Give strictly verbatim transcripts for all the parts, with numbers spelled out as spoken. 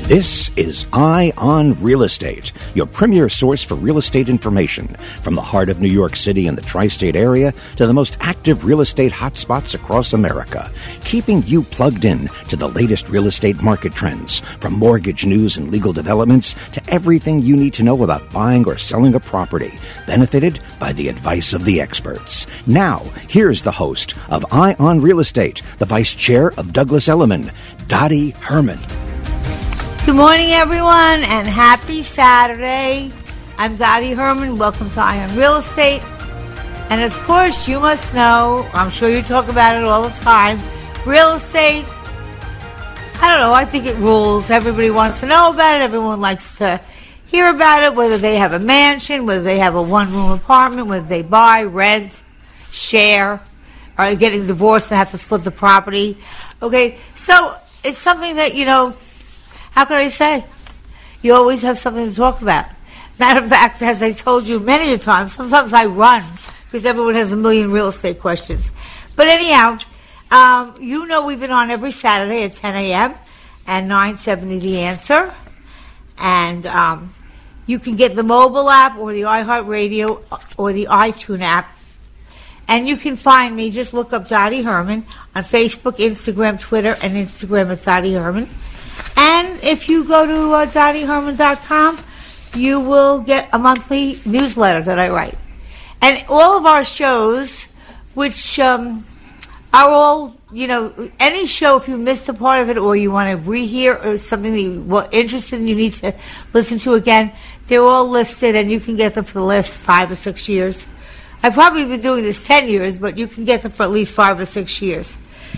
This is Eye on Real Estate, your premier source for real estate information. From the heart of New York City and the tri-state area to the most active real estate hotspots across America, keeping you plugged in to the latest real estate market trends, from mortgage news and legal developments to everything you need to know about buying or selling a property, benefited by the advice of the experts. Now, here's the host of Eye on Real Estate, the vice chair of Douglas Elliman, Dottie Herman. Good morning, everyone, and happy Saturday. I'm Dottie Herman. Welcome to Eye on Real Estate. And of course, you must know, I'm sure you talk about it all the time, real estate, I don't know, I think it rules. Everybody wants to know about it. Everyone likes to hear about it, whether they have a mansion, whether they have a one-room apartment, whether they buy, rent, share, or getting divorced and have to split the property. Okay, so it's something that, you know, how can I say? You always have something to talk about. Matter of fact, as I told you many a time, sometimes I run because everyone has a million real estate questions. But anyhow, um, you know we've been on every Saturday at ten a.m. and nine seventy The Answer. And um, you can get the mobile app or the iHeartRadio or the iTunes app. And you can find me. Just look up Dottie Herman on Facebook, Instagram, Twitter, and Instagram at Dottie Herman. And if you go to uh, dottie herman dot com, you will get a monthly newsletter that I write. And all of our shows, which um, are all, you know, any show, if you missed a part of it or you want to rehear or something that you were interested in, you need to listen to again, they're all listed and you can get them for the last five or six years. I've probably been doing this ten years, but you can get them for at least five or six years.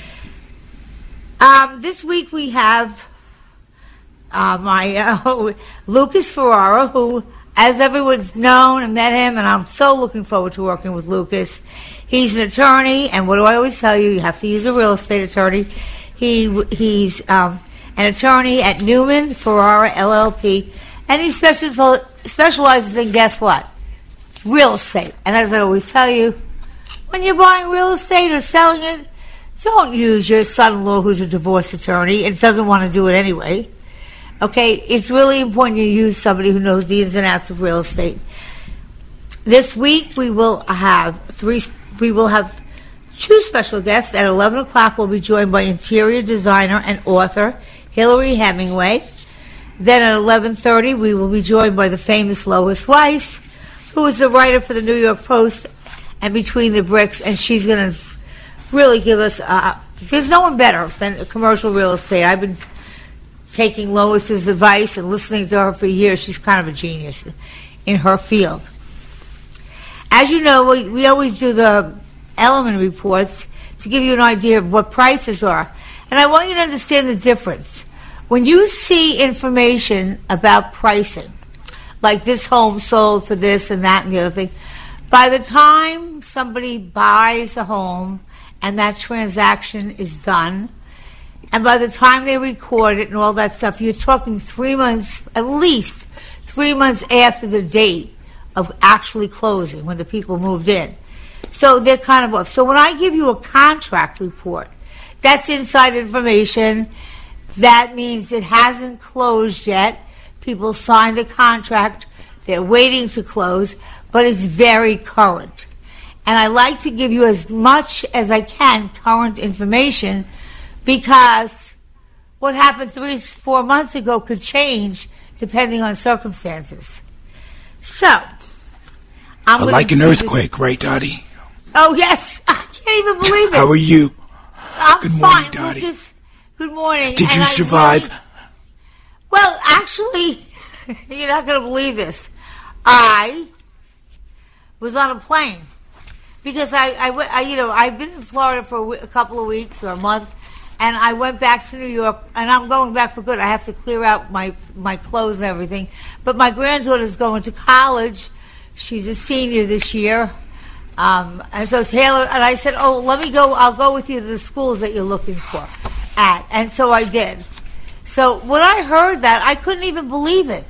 Um, this week we have Uh, my uh, Lucas Ferrara, who, as everyone's known and met him, and I'm so looking forward to working with Lucas. He's an attorney, and what do I always tell you? You have to use a real estate attorney. He He's um, an attorney at Newman Ferrara, L L P, and he special, specializes in, guess what? Real estate. And as I always tell you, when you're buying real estate or selling it, don't use your son-in-law who's a divorce attorney and doesn't want to do it anyway. Okay, it's really important you use somebody who knows the ins and outs of real estate. This week we will have three. We will have two special guests. At eleven o'clock, we'll be joined by interior designer and author Hillary Hemingway. Then at eleven thirty, we will be joined by the famous Lois Weiss, who is a writer for the New York Post and Between the Bricks, and she's going to really give us. Uh, there's no one better than commercial real estate. I've been taking Lois's advice and listening to her for years. She's kind of a genius in her field. As you know, we, we always do the Elliman reports to give you an idea of what prices are. And I want you to understand the difference. When you see information about pricing, like this home sold for this and that and the other thing, by the time somebody buys a home and that transaction is done, and by the time they record it and all that stuff, you're talking three months, at least three months after the date of actually closing, when the people moved in. So they're kind of off. So when I give you a contract report, that's inside information. That means it hasn't closed yet. People signed a contract. They're waiting to close, but it's very current. And I like to give you as much as I can current information, because what happened three, four months ago could change depending on circumstances. So, I'm well, like an earthquake, right, Dottie? Oh, yes. I can't even believe it. How are you? I'm Good fine, morning, Dottie. Lucas. Good morning. Did and you I survive? Really, well, actually, you're not going to believe this. I was on a plane because I, I, I, you know, I've been in Florida for a, w- a couple of weeks or a month. And I went back to New York, and I'm going back for good. I have to clear out my my clothes and everything. But my granddaughter's going to college. She's a senior this year. Um, and so Taylor, and I said, oh, let me go. I'll go with you to the schools that you're looking for at. And so I did. So when I heard that, I couldn't even believe it.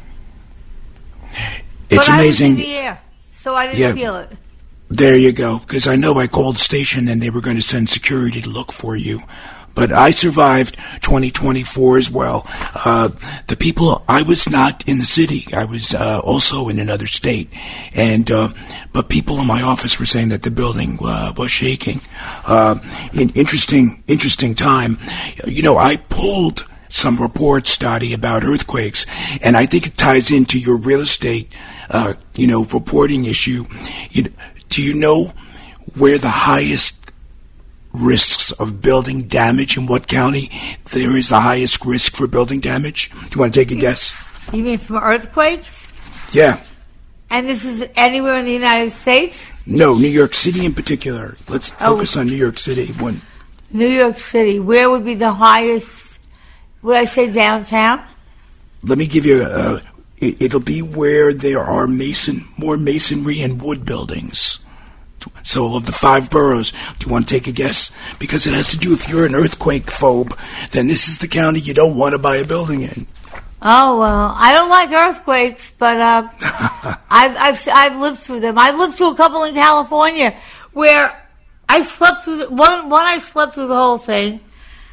It's but amazing. I was in the air, so I didn't yeah. feel it. There you go. Because I know I called the station, and they were going to send security to look for you. but I survived twenty twenty-four as well. Uh, the people, I was not in the city. I was uh, also in another state. And uh, but people in my office were saying that the building uh, was shaking. Uh, in interesting, interesting time. You know, I pulled some reports, Dottie, about earthquakes, and I think it ties into your real estate, uh, you know, reporting issue. You, do you know where the highest risks of building damage, in what county there is the highest risk for building damage? Do you want to take a guess? You mean from earthquakes? Yeah. And this is anywhere in the United States? No, New York City in particular. Let's focus oh. on New York City. One. New York City. Where would be the highest? Would I say downtown? Let me give you a... It, it'll be where there are mason, more masonry and wood buildings. So of the five boroughs, do you want to take a guess? Because it has to do, if you're an earthquake phobe, then this is the county you don't want to buy a building in. Oh, well, I don't like earthquakes, but uh, I've, I've I've lived through them. I've lived through a couple in California where I slept through, the, one, one I slept through the whole thing.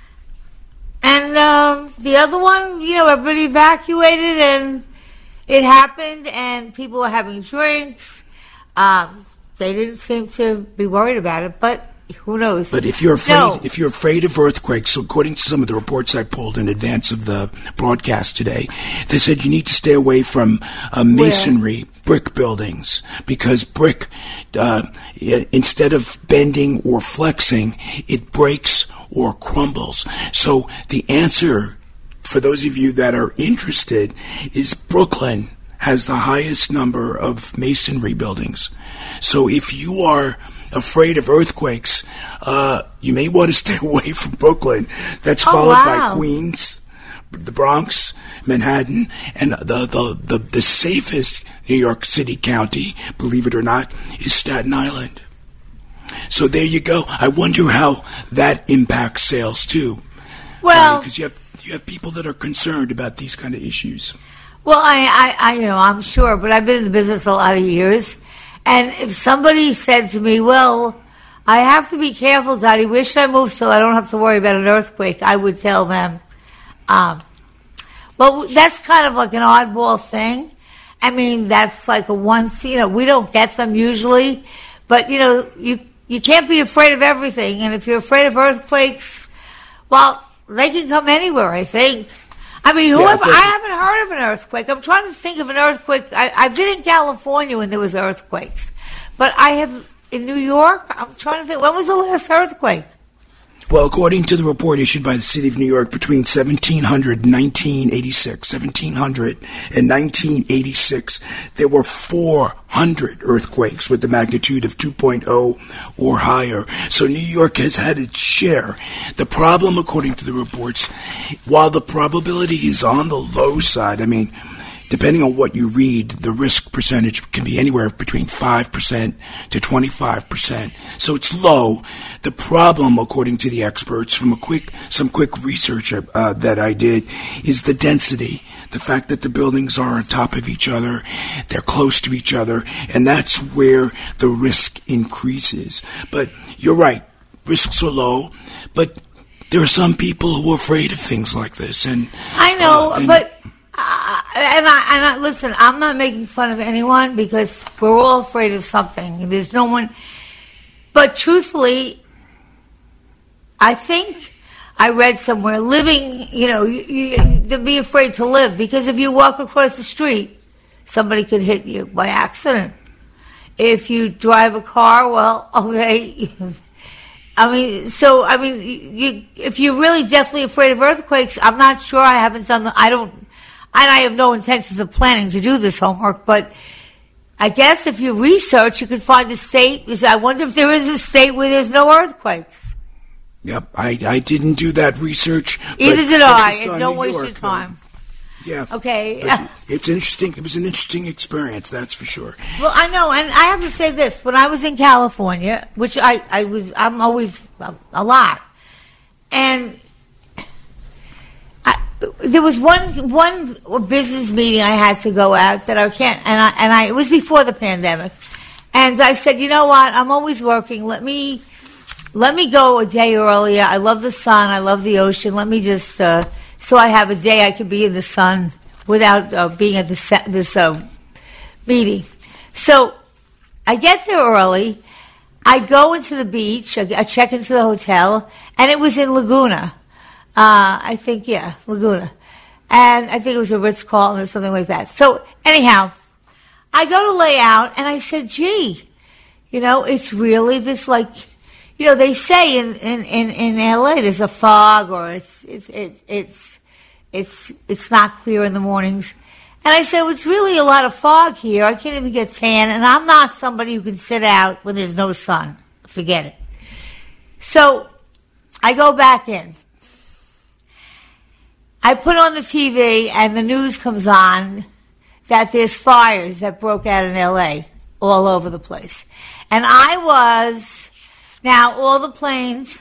And um, the other one, you know, everybody evacuated and it happened and people were having drinks. Um, they didn't seem to be worried about it, but who knows? But if you're afraid, no. if you're afraid of earthquakes, according to some of the reports I pulled in advance of the broadcast today, they said you need to stay away from uh, masonry, Where? brick buildings, because brick, uh, instead of bending or flexing, it breaks or crumbles. So the answer, for those of you that are interested, is Brooklyn has the highest number of masonry buildings. So if you are afraid of earthquakes, uh, you may want to stay away from Brooklyn. That's oh, followed wow. by Queens, the Bronx, Manhattan, and the, the, the, the safest New York City county, believe it or not, is Staten Island. So there you go. I wonder how that impacts sales too. Well, because uh, you have you have people that are concerned about these kind of issues. Well, I, I, I, you know, I'm sure, but I've been in the business a lot of years, and if somebody said to me, "Well, I have to be careful, Dottie, where should I move so I don't have to worry about an earthquake?" I would tell them, um, "Well, that's kind of like an oddball thing. I mean, that's like a once, you know, we don't get them usually, but you know, you." You can't be afraid of everything, and if you're afraid of earthquakes, well, they can come anywhere, I think. I mean, whoever, yeah, I haven't heard of an earthquake. I'm trying to think of an earthquake. I, I've been in California when there was earthquakes, but I have, in New York, I'm trying to think, when was the last earthquake? Well, according to the report issued by the City of New York, between seventeen hundred and nineteen eighty-six, seventeen hundred and nineteen eighty-six, there were four hundred earthquakes with the magnitude of two point oh or higher. So New York has had its share. The problem, according to the reports, while the probability is on the low side, I mean, depending on what you read, the risk percentage can be anywhere between five percent to twenty-five percent. So it's low. The problem, according to the experts, from a quick, some quick research uh, that I did, is the density. The fact that the buildings are on top of each other, they're close to each other, and that's where the risk increases. But you're right, risks are low, but there are some people who are afraid of things like this. And I know, uh, but... Uh, and I, and I, listen, I'm not making fun of anyone because we're all afraid of something. There's no one, but truthfully, I think I read somewhere, living, you know, you, you, to be afraid to live, because if you walk across the street, somebody could hit you by accident. If you drive a car, well, okay. I mean, so, I mean, you, if you're really deathly afraid of earthquakes, I'm not sure. I haven't done the, I don't, and I have no intentions of planning to do this homework, but I guess if you research, you could find a state. I wonder if there is a state where there's no earthquakes. Yep, I, I didn't do that research. Either did I, and don't waste your time. Yeah. Okay. It's interesting. It was an interesting experience, that's for sure. Well, I know, and I have to say this. When I was in California, which I, I was, I'm always a, a lot, and there was one one business meeting I had to go out that I can't, and I and I it was before the pandemic, and I said, you know what, I'm always working. Let me let me go a day earlier. I love the sun. I love the ocean. Let me just, uh, so I have a day I could be in the sun without uh, being at this, this uh, meeting. So I get there early. I go into the beach. I, I check into the hotel, and it was in Laguna. Uh, I think, yeah, Laguna. And I think it was a Ritz-Carlton or something like that. So anyhow, I go to lay out, and I said, gee, you know, it's really this, like, you know, they say in, in, in, in L A there's a fog, or it's it's it's it's it's it's not clear in the mornings. And I said, well, it's really a lot of fog here. I can't even get tan, and I'm not somebody who can sit out when there's no sun. Forget it. So I go back in. I put on the T V, and the news comes on that there's fires that broke out in L A all over the place. And I was... Now, all the planes,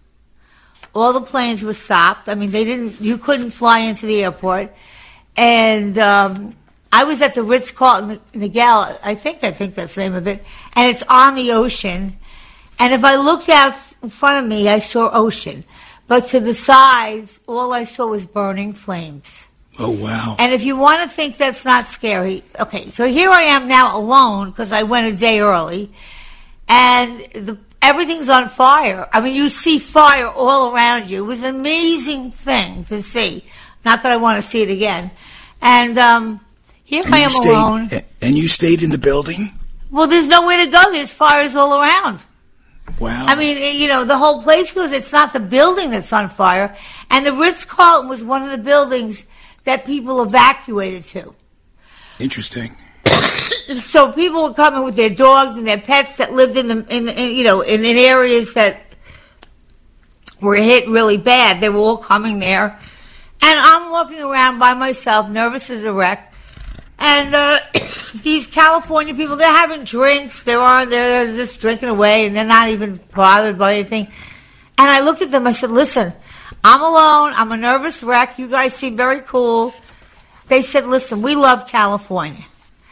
all the planes were stopped. I mean, they didn't, you couldn't fly into the airport. And um, I was at the Ritz-Carlton, Nagel, I think, I think that's the name of it, and it's on the ocean. And if I looked out in front of me, I saw ocean. But to the sides, all I saw was burning flames. Oh, wow. And if you want to think that's not scary, okay, so here I am now alone, because I went a day early, and the everything's on fire. I mean, you see fire all around you. It was an amazing thing to see. Not that I want to see it again. And um, here and I am stayed, alone. And you stayed in the building? Well, there's nowhere to go. There's fires all around. Wow. I mean, you know, the whole place goes, it's not the building that's on fire. And the Ritz-Carlton was one of the buildings that people evacuated to. Interesting. So people were coming with their dogs and their pets that lived in the, in, in you know, in, in areas that were hit really bad. They were all coming there, and I'm walking around by myself, nervous as a wreck. And uh, these California people, they're having drinks. They're on there, they're just drinking away, and they're not even bothered by anything. And I looked at them. I said, "Listen, I'm alone. I'm a nervous wreck. You guys seem very cool." They said, "Listen, we love California.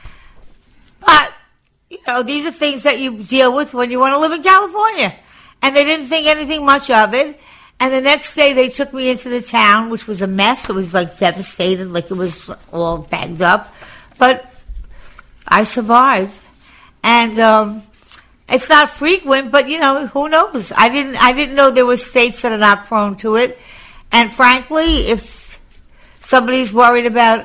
But, you know, these are things that you deal with when you want to live in California." And they didn't think anything much of it. And the next day they took me into the town, which was a mess. It was, like, devastated, like it was all bagged up. But I survived. And um, it's not frequent, but, you know, who knows? I didn't, I didn't know there were states that are not prone to it. And frankly, if somebody's worried about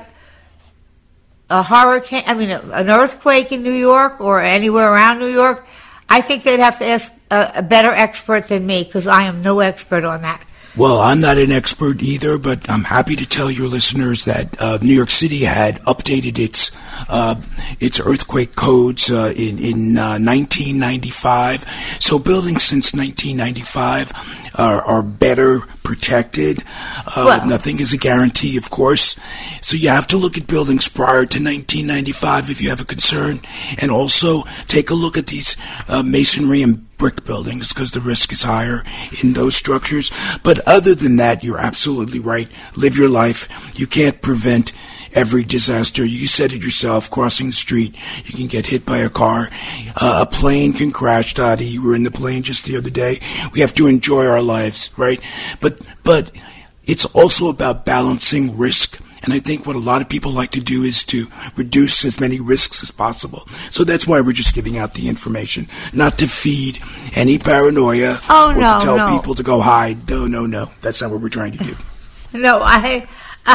a hurricane, I mean, a, an earthquake in New York or anywhere around New York, I think they'd have to ask a, a better expert than me, because I am no expert on that. Well, I'm not an expert either, but I'm happy to tell your listeners that uh, New York City had updated its uh, its earthquake codes uh, in in uh, nineteen ninety-five. So buildings since nineteen ninety-five are, are better protected. Uh, well, nothing is a guarantee, of course. So you have to look at buildings prior to nineteen ninety-five if you have a concern, and also take a look at these uh, masonry and brick buildings, because the risk is higher in those structures. But other than that, you're absolutely right. Live your life. You can't prevent every disaster. You said it yourself, crossing the street, you can get hit by a car. Uh, a plane can crash, Dottie. You were in the plane just the other day. We have to enjoy our lives, right? But, but it's also about balancing risk. And I think what a lot of people like to do is to reduce as many risks as possible. So that's why we're just giving out the information, not to feed any paranoia oh, or no, to tell no. people to go hide. No, no, no. That's not what we're trying to do. No, I,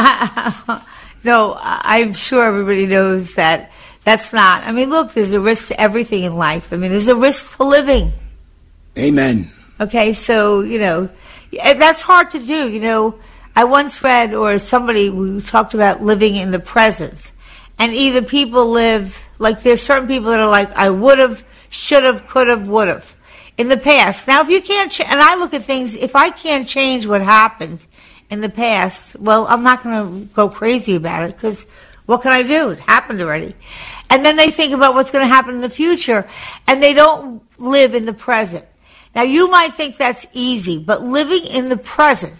I no, I'm sure everybody knows that that's not. I mean, look, there's a risk to everything in life. I mean, there's a risk to living. Amen. Okay, so, you know, that's hard to do, you know. I once read, or somebody, we talked about living in the present. And either people live, like there's certain people that are like, I would have, should have, could have, would have, in the past. Now, if you can't, ch- and I look at things, if I can't change what happened in the past, well, I'm not going to go crazy about it, because what can I do? It happened already. And then they think about what's going to happen in the future, and they don't live in the present. Now, you might think that's easy, but living in the present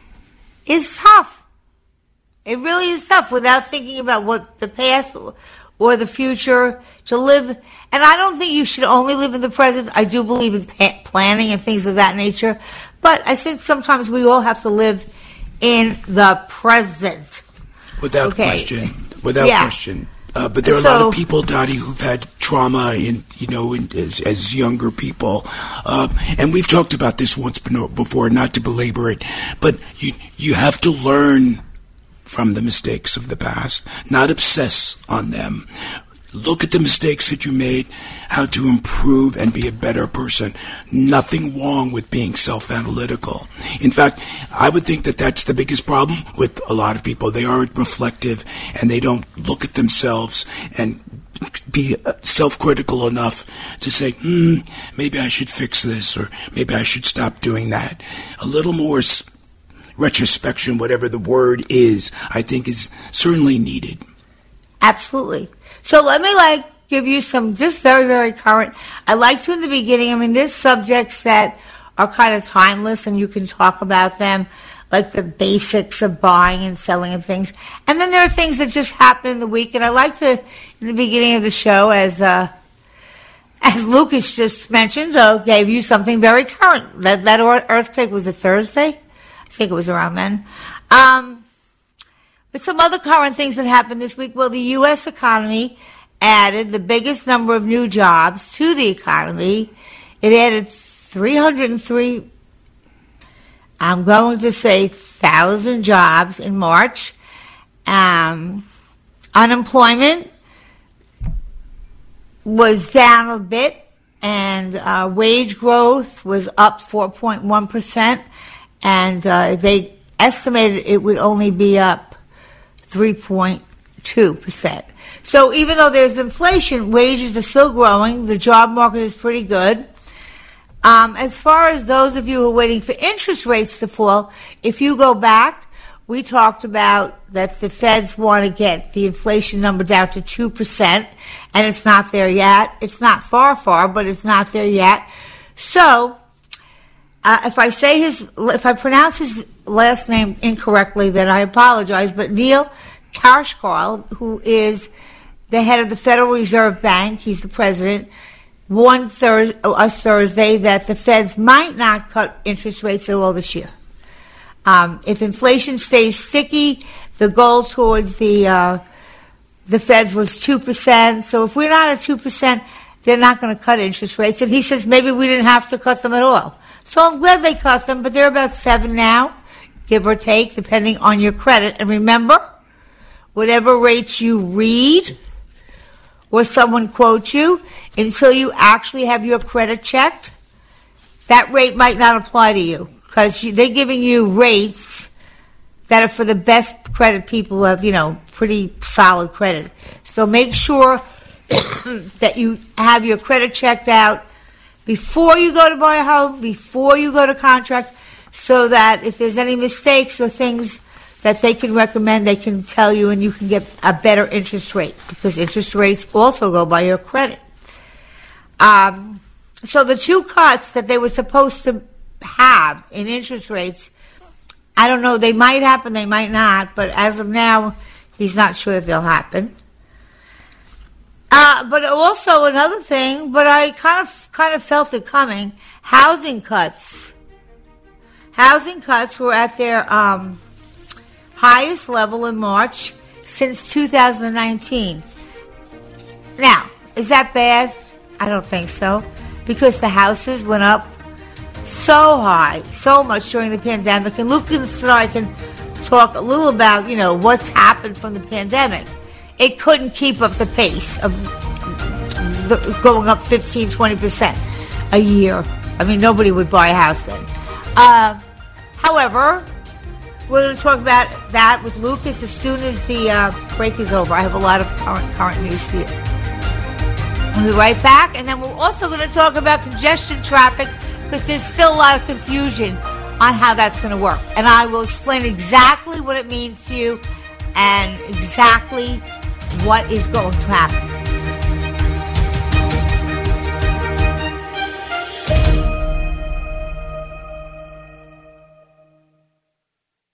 is tough. It really is tough without thinking about what the past or the future, to live. And I don't think you should only live in the present. I do believe in pa- planning and things of that nature. But I think sometimes we all have to live in the present. Without okay. question. Without yeah. question. Uh, but there are so, a lot of people, Dottie, who've had trauma in, you know, in, as, as younger people. Uh, and we've talked about this once before, not to belabor it. But you, you have to learn from the mistakes of the past, not obsess on them. Look at the mistakes that you made, how to improve and be a better person. Nothing wrong with being self-analytical. In fact, I would think that that's the biggest problem with a lot of people. They aren't reflective and they don't look at themselves and be self-critical enough to say, hmm, maybe I should fix this or maybe I should stop doing that. A little more retrospection, whatever the word is, I think is certainly needed. Absolutely. So let me like give you some just very, very current. I like to in the beginning, I mean, there's subjects that are kind of timeless and you can talk about them, like the basics of buying and selling and things. And then there are things that just happen in the week. And I like to, in the beginning of the show, as uh, as Lucas just mentioned, uh, gave you something very current. That, that earthquake was a Thursday. I think it was around then. Um... But some other current things that happened this week, well, the U S economy added the biggest number of new jobs to the economy. It added three hundred three, I'm going to say, thousand jobs in March. Um, unemployment was down a bit, and uh, wage growth was up four point one percent, and uh, they estimated it would only be up three point two percent. So even though there's inflation, wages are still growing. The job market is pretty good. Um, as far as those of you who are waiting for interest rates to fall, if you go back, we talked about that the Feds want to get the inflation number down to two percent, and it's not there yet. It's not far, far, but it's not there yet. So uh, if I say his, if I pronounce his last name incorrectly, then I apologize, but Neil Kashkar, who is the head of the Federal Reserve Bank, he's the president, warned Thurs- us Thursday that the Feds might not cut interest rates at all this year. Um, if inflation stays sticky, the goal towards the uh, the Feds was two percent. So if we're not at two percent, they're not going to cut interest rates. And he says maybe we didn't have to cut them at all. So I'm glad they cut them, but they're about seven now, give or take, depending on your credit. And remember, whatever rates you read or someone quotes you, until you actually have your credit checked, that rate might not apply to you because they're giving you rates that are for the best credit people who have, you know, pretty solid credit. So make sure that you have your credit checked out before you go to buy a home, before you go to contract, so that if there's any mistakes or things that they can recommend, they can tell you and you can get a better interest rate because interest rates also go by your credit. Um, so the two cuts that they were supposed to have in interest rates, I don't know, they might happen, they might not, but as of now, he's not sure if they'll happen. Uh, but also another thing, but I kind of kind of felt it coming, housing cuts. Housing cuts were at their um, highest level in March since two thousand nineteen. Now, is that bad? I don't think so, because the houses went up so high, so much during the pandemic. And Lucas and I can talk a little about, you know, what's happened from the pandemic. It couldn't keep up the pace of the, going up fifteen, twenty percent a year. I mean, nobody would buy a house then. Uh, however, we're going to talk about that with Lucas as soon as the uh, break is over. I have a lot of current current news here. We'll be right back, and then we're also going to talk about congestion traffic because there's still a lot of confusion on how that's going to work. And I will explain exactly what it means to you and exactly what is going to happen.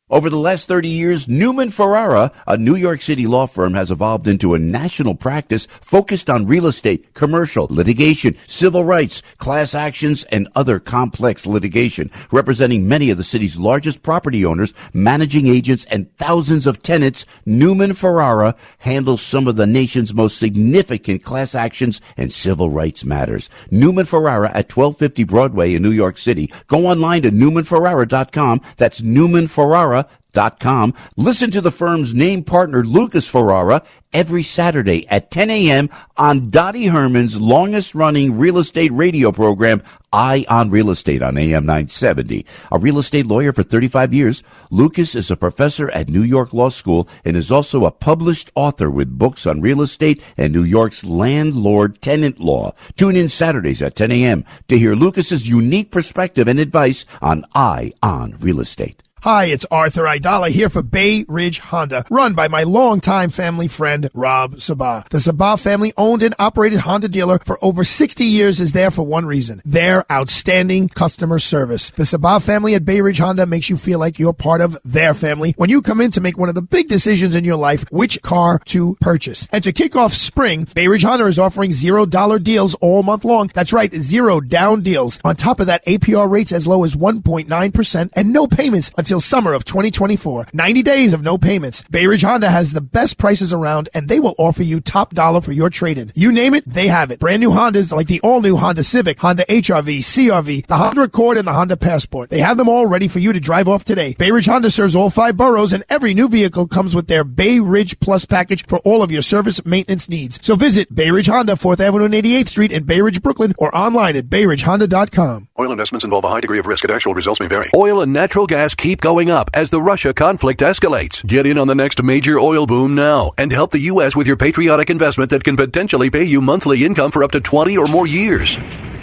Over the last thirty years, Newman Ferrara, a New York City law firm, has evolved into a national practice focused on real estate, commercial, litigation, civil rights, class actions, and other complex litigation, representing many of the city's largest property owners, managing agents, and thousands of tenants. Newman Ferrara handles some of the nation's most significant class actions and civil rights matters. Newman Ferrara at twelve fifty Broadway in New York City. Go online to newman ferrara dot com. That's Newman Ferrara dot com. Listen to the firm's name partner, Lucas Ferrara, every Saturday at ten a.m. on Dottie Herman's longest-running real estate radio program, Eye on Real Estate, on A M nine seventy. A real estate lawyer for thirty-five years, Lucas is a professor at New York Law School and is also a published author with books on real estate and New York's landlord-tenant law. Tune in Saturdays at ten a.m. to hear Lucas's unique perspective and advice on Eye on Real Estate. Hi, it's Arthur Aidala here for Bay Ridge Honda, run by my longtime family friend, Rob Sabah. The Sabah family owned and operated Honda dealer for over sixty years is there for one reason: their outstanding customer service. The Sabah family at Bay Ridge Honda makes you feel like you're part of their family when you come in to make one of the big decisions in your life, which car to purchase. And to kick off spring, Bay Ridge Honda is offering zero dollar deals all month long. That's right, zero down deals. On top of that, A P R rates as low as one point nine percent and no payments until summer of twenty twenty-four. ninety days of no payments. Bay Ridge Honda has the best prices around, and they will offer you top dollar for your trade-in. You name it, they have it. Brand new Hondas like the all-new Honda Civic, Honda H R V, C R V, the Honda Accord, and the Honda Passport. They have them all ready for you to drive off today. Bay Ridge Honda serves all five boroughs, and every new vehicle comes with their Bay Ridge Plus package for all of your service maintenance needs. So visit Bay Ridge Honda, fourth Avenue and eighty-eighth Street in Bay Ridge, Brooklyn, or online at bay ridge honda dot com. Oil investments involve a high degree of risk, and actual results may vary. Oil and natural gas keep going up as the Russia conflict escalates. Get in on the next major oil boom now and help the U S with your patriotic investment that can potentially pay you monthly income for up to twenty or more years.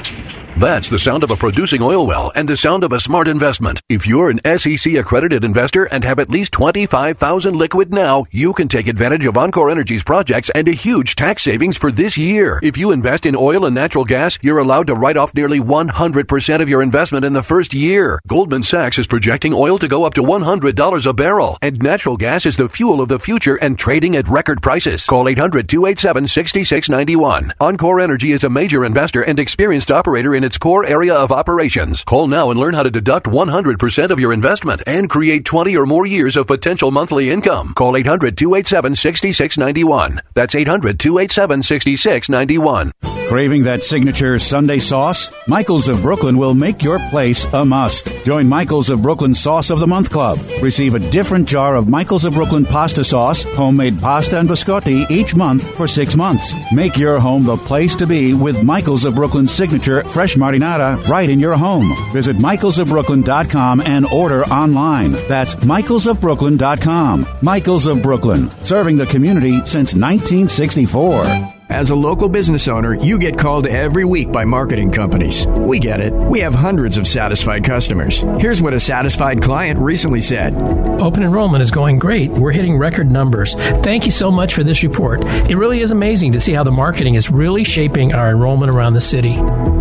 That's the sound of a producing oil well and the sound of a smart investment. If you're an S E C accredited investor and have at least twenty-five thousand liquid now, you can take advantage of Encore Energy's projects and a huge tax savings for this year. If you invest in oil and natural gas, you're allowed to write off nearly one hundred percent of your investment in the first year. Goldman Sachs is projecting oil to go up to one hundred dollars a barrel, and natural gas is the fuel of the future and trading at record prices. Call eight hundred, two eight seven, six six nine one. Encore Energy is a major investor and experienced operator in its core area of operations. Call now and learn how to deduct one hundred percent of your investment and create twenty or more years of potential monthly income. Call eight hundred, two eight seven, six six nine one. That's eight hundred, two eight seven, six six nine one. Craving that signature Sunday sauce? Michael's of Brooklyn will make your place a must. Join Michael's of Brooklyn Sauce of the Month Club. Receive a different jar of Michael's of Brooklyn pasta sauce, homemade pasta and biscotti each month for six months. Make your home the place to be with Michael's of Brooklyn's signature fresh marinara right in your home. Visit michaels of brooklyn dot com and order online. That's michaels of brooklyn dot com. Michael's of Brooklyn, serving the community since nineteen sixty-four. As a local business owner, you get called every week by marketing companies. We get it. We have hundreds of satisfied customers. Here's what a satisfied client recently said. Open enrollment is going great. We're hitting record numbers. Thank you so much for this report. It really is amazing to see how the marketing is really shaping our enrollment around the city.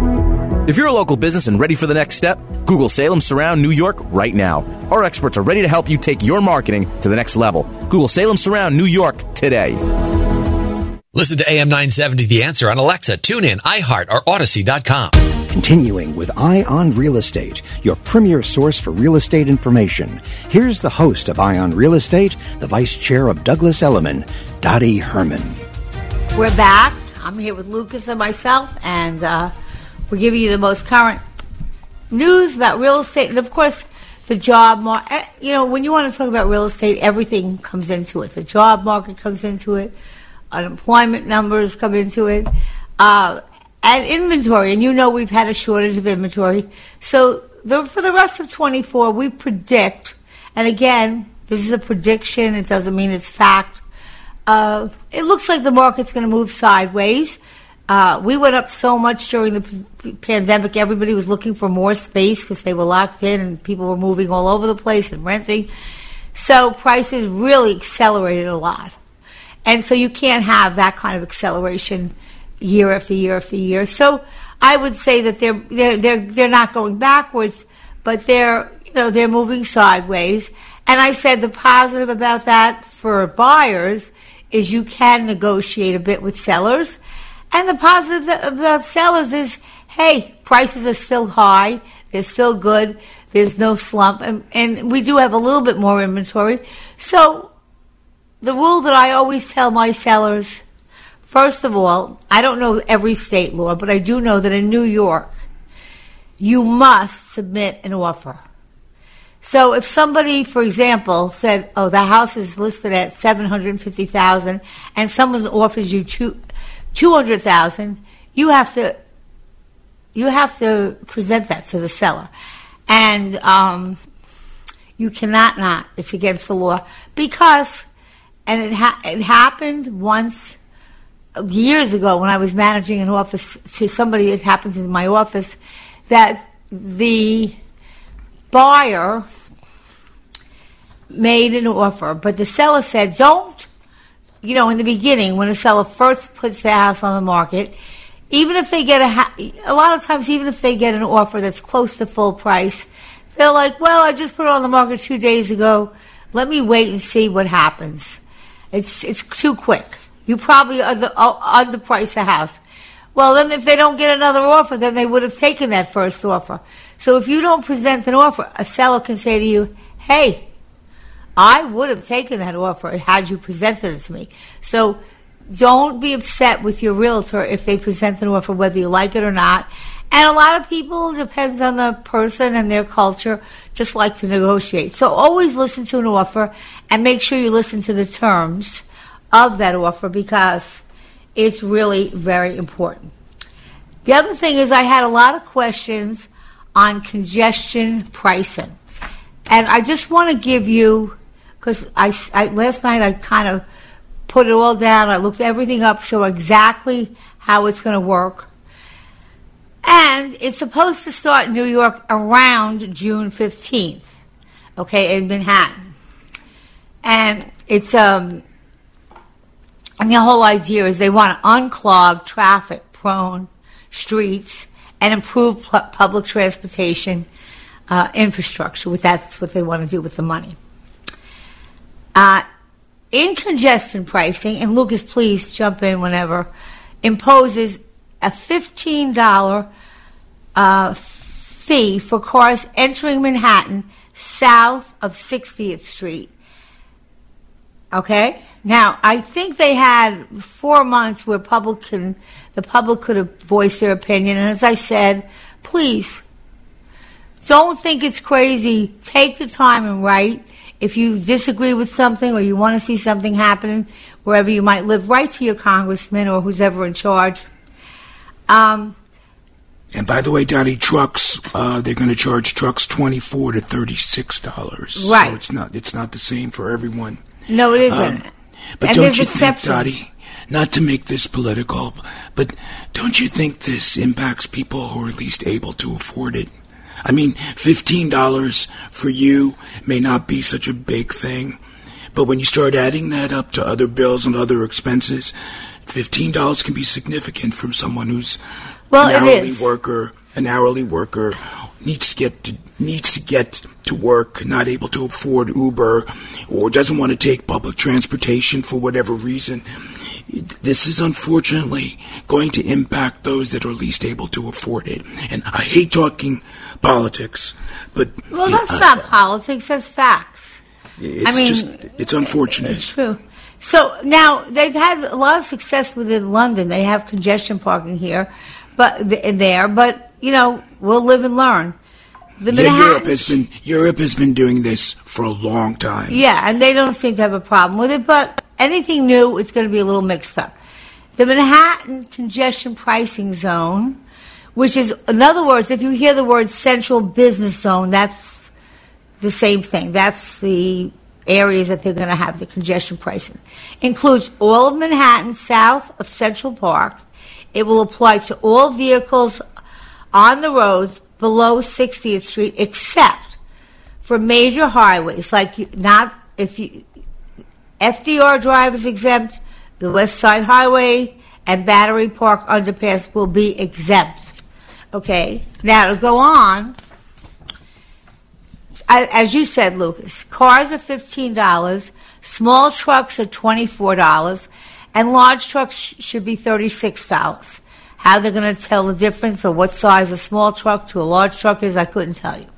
If you're a local business and ready for the next step, Google Salem Surround New York right now. Our experts are ready to help you take your marketing to the next level. Google Salem Surround New York today. Listen to A M nine seventy The Answer on Alexa, TuneIn, iHeart, or Odyssey dot com. Continuing with Eye on Real Estate, your premier source for real estate information. Here's the host of Eye on Real Estate, the vice chair of Douglas Elliman, Dottie Herman. We're back. I'm here with Lucas and myself, and uh, we're giving you the most current news about real estate, and of course, the job market. You know, when you want to talk about real estate, everything comes into it. The job market comes into it. Unemployment numbers come into it, uh, and inventory. And you know we've had a shortage of inventory. So the, for the rest of twenty-four, we predict, and again, this is a prediction. It doesn't mean it's fact. Uh, it looks like the market's going to move sideways. Uh, we went up so much during the p- pandemic. Everybody was looking for more space because they were locked in and people were moving all over the place and renting. So prices really accelerated a lot. And so you can't have that kind of acceleration year after year after year. So I would say that they're they're they're, they're not going backwards, but they're you know they're moving sideways. And I said the positive about that for buyers is you can negotiate a bit with sellers. And the positive about sellers is, hey, prices are still high. They're still good. There's no slump. And, and we do have a little bit more inventory. So the rule that I always tell my sellers, first of all, I don't know every state law, but I do know that in New York, you must submit an offer. So if somebody, for example, said, oh, the house is listed at seven hundred fifty thousand dollars and someone offers you two, two hundred thousand dollars, you have to you have to present that to the seller. And um, you cannot not. It's against the law. Because, and it, ha- it happened once years ago when I was managing an office to somebody, it happens in my office, that the buyer made an offer, but the seller said, don't, you know, in the beginning, when a seller first puts their house on the market, even if they get a, ha- a lot of times, even if they get an offer that's close to full price, they're like, well, I just put it on the market two days ago. Let me wait and see what happens. It's it's too quick. You probably under, underprice the house. Well, then if they don't get another offer, then they would have taken that first offer. So if you don't present an offer, a seller can say to you, hey, I would have taken that offer had you presented it to me. So don't be upset with your realtor if they present an offer, whether you like it or not. And a lot of people, depends on the person and their culture, just like to negotiate. So always listen to an offer and make sure you listen to the terms of that offer, because it's really very important. The other thing is I had a lot of questions on congestion pricing. And I just want to give you, because I, I, last night I kind of put it all down. I looked everything up, so exactly how it's going to work. And it's supposed to start in New York around June fifteenth, okay, in Manhattan. And it's... um. And the whole idea is they want to unclog traffic-prone streets and improve pu- public transportation uh, infrastructure. That's what they want to do with the money. Uh, in congestion pricing, and Lucas, please jump in whenever, imposes a fifteen dollars uh, fee for cars entering Manhattan south of sixtieth Street. Okay? Now, I think they had four months where public can, the public could have voiced their opinion. And as I said, please, don't think it's crazy. Take the time and write. If you disagree with something or you want to see something happen wherever you might live, write to your congressman or who's ever in charge. Um, and by the way, Dottie, trucks, uh, they're going to charge trucks twenty-four to thirty-six dollars. Right. So it's not, it's not the same for everyone. No, it isn't. Um, But and don't you exceptions. think, Dottie, not to make this political, but don't you think this impacts people who are least able to afford it? I mean, fifteen dollars for you may not be such a big thing, but when you start adding that up to other bills and other expenses, fifteen dollars can be significant from someone who's well, an it hourly is. worker, an hourly worker needs to get to, needs to get to work, not able to afford Uber, or doesn't want to take public transportation for whatever reason. This is unfortunately going to impact those that are least able to afford it. And I hate talking politics, but... Well, that's uh, not politics, that's facts. It's I mean, just, it's unfortunate. It's true. So now, they've had a lot of success within London. They have congestion parking here, but there, but, you know, we'll live and learn. The yeah, Europe has been Europe has been doing this for a long time. Yeah, and they don't seem to have a problem with it, but anything new, it's going to be a little mixed up. The Manhattan Congestion Pricing Zone, which is, in other words, if you hear the word Central Business Zone, that's the same thing. That's the areas that they're going to have the congestion pricing. Includes all of Manhattan south of Central Park. It will apply to all vehicles on the roads below sixtieth Street, except for major highways, like not if you F D R Drive is exempt, the West Side Highway and Battery Park Underpass will be exempt. Okay, now to go on, as you said, Lucas, cars are fifteen dollars, small trucks are twenty-four dollars, and large trucks should be thirty-six dollars. How they're going to tell the difference or what size a small truck to a large truck is, I couldn't tell you.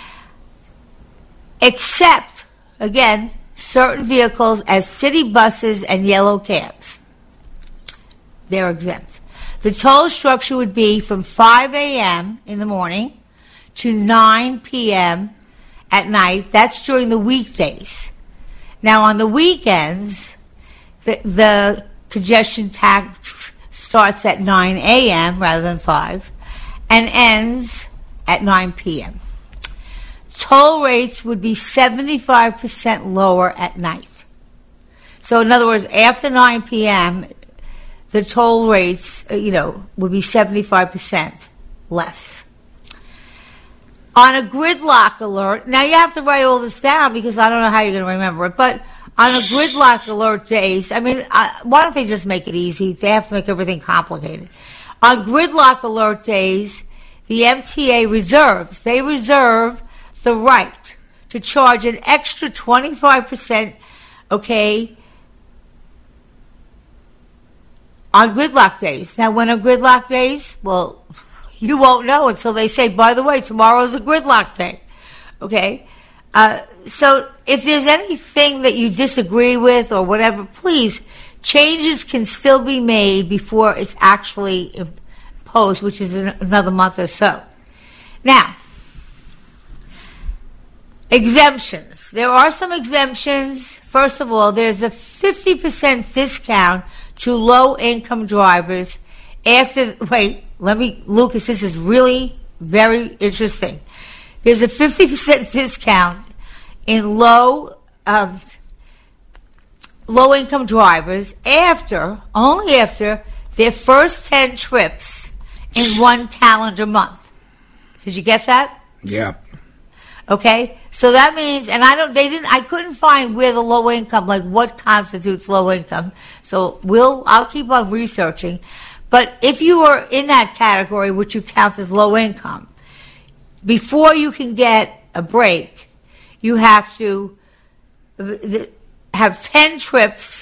Except, again, certain vehicles as city buses and yellow cabs. They're exempt. The toll structure would be from five a.m. in the morning to nine p.m. at night. That's during the weekdays. Now, on the weekends, the, the congestion tax starts at nine a.m. rather than five and ends at nine p.m. Toll rates would be seventy-five percent lower at night. So, in other words, after nine p.m., the toll rates, you know, would be seventy-five percent less. On a gridlock alert, now you have to write all this down because I don't know how you're going to remember it, but on a gridlock alert days, I mean, uh, why don't they just make it easy? They have to make everything complicated. On gridlock alert days, the M T A reserves, they reserve the right to charge an extra twenty-five percent, okay, on gridlock days. Now, when are gridlock days? Well, you won't know until they say, by the way, tomorrow's a gridlock day, okay? Uh, so if there's anything that you disagree with or whatever, please, changes can still be made before it's actually imposed, which is in another month or so. Now, exemptions. There are some exemptions. First of all, there's a fifty percent discount to low-income drivers after, wait, let me, Lucas, this is really very interesting. There's a fifty percent discount in low, uh, low-income drivers after, only after, their first ten trips in one calendar month. Did you get that? Yeah. Okay, so that means, and I don't, they didn't, I couldn't find where the low income, like what constitutes low income. So we'll, I'll keep on researching. But if you were in that category, which you count as low income, before you can get a break, you have to have ten trips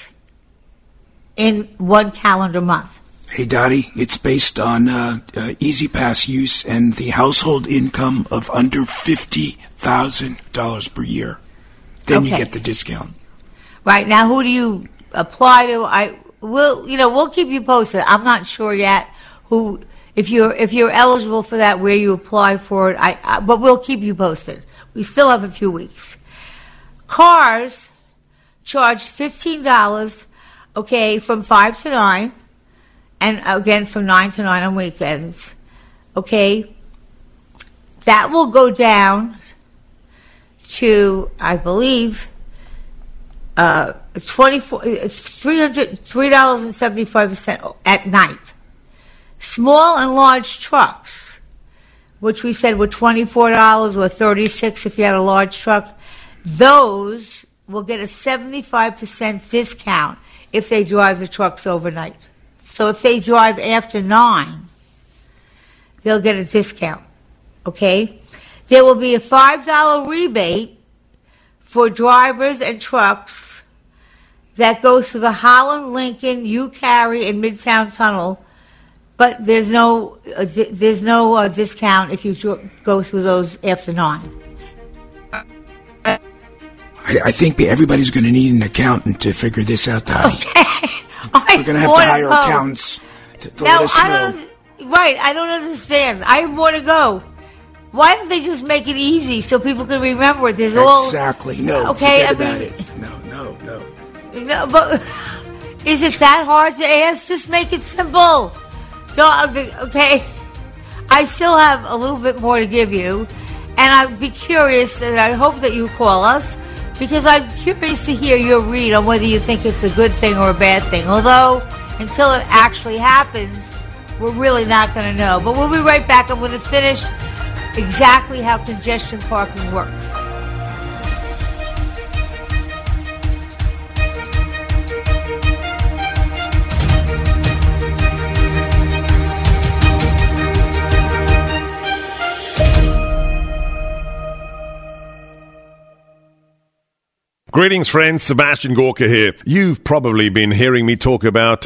in one calendar month. Hey, Dottie, it's based on uh, uh, Easy Pass use and the household income of under fifty thousand dollars per year. Then okay. You get the discount. Right. Now, who do you apply to? I will, you know, we'll keep you posted. I'm not sure yet who, if you're if you're eligible for that, where you apply for it. I, I but we'll keep you posted. We still have a few weeks. Cars charge fifteen dollars, okay, from five to nine. And again, from nine to nine on weekends, okay, that will go down to, I believe, uh, twenty-four. It's three hundred three dollars and seventy-five cents at night. Small and large trucks, which we said were twenty-four dollars or thirty-six if you had a large truck, those will get a seventy-five percent discount if they drive the trucks overnight. So if they drive after nine, they'll get a discount, okay? There will be a five dollars rebate for drivers and trucks that goes through the Holland, Lincoln, U-Carry, and Midtown Tunnel, but there's no uh, di- there's no uh, discount if you dr- go through those after nine. I, I think everybody's going to need an accountant to figure this out, Dottie. Okay. We're going to have to hire go. accountants to, to now, let us I know. Don't, right, I don't understand. I have more to go. Why don't they just make it easy so people can remember it? There's all exactly. No, okay, forget I about mean, it. No, no, no. No, but is it that hard to ask? Just make it simple. So, okay, I still have a little bit more to give you, and I'd be curious, and I hope that you call us, because I'm curious to hear your read on whether you think it's a good thing or a bad thing. Although, until it actually happens, we're really not going to know. But we'll be right back. I'm going to finish exactly how congestion parking works. Greetings, friends. Sebastian Gorka here. You've probably been hearing me talk about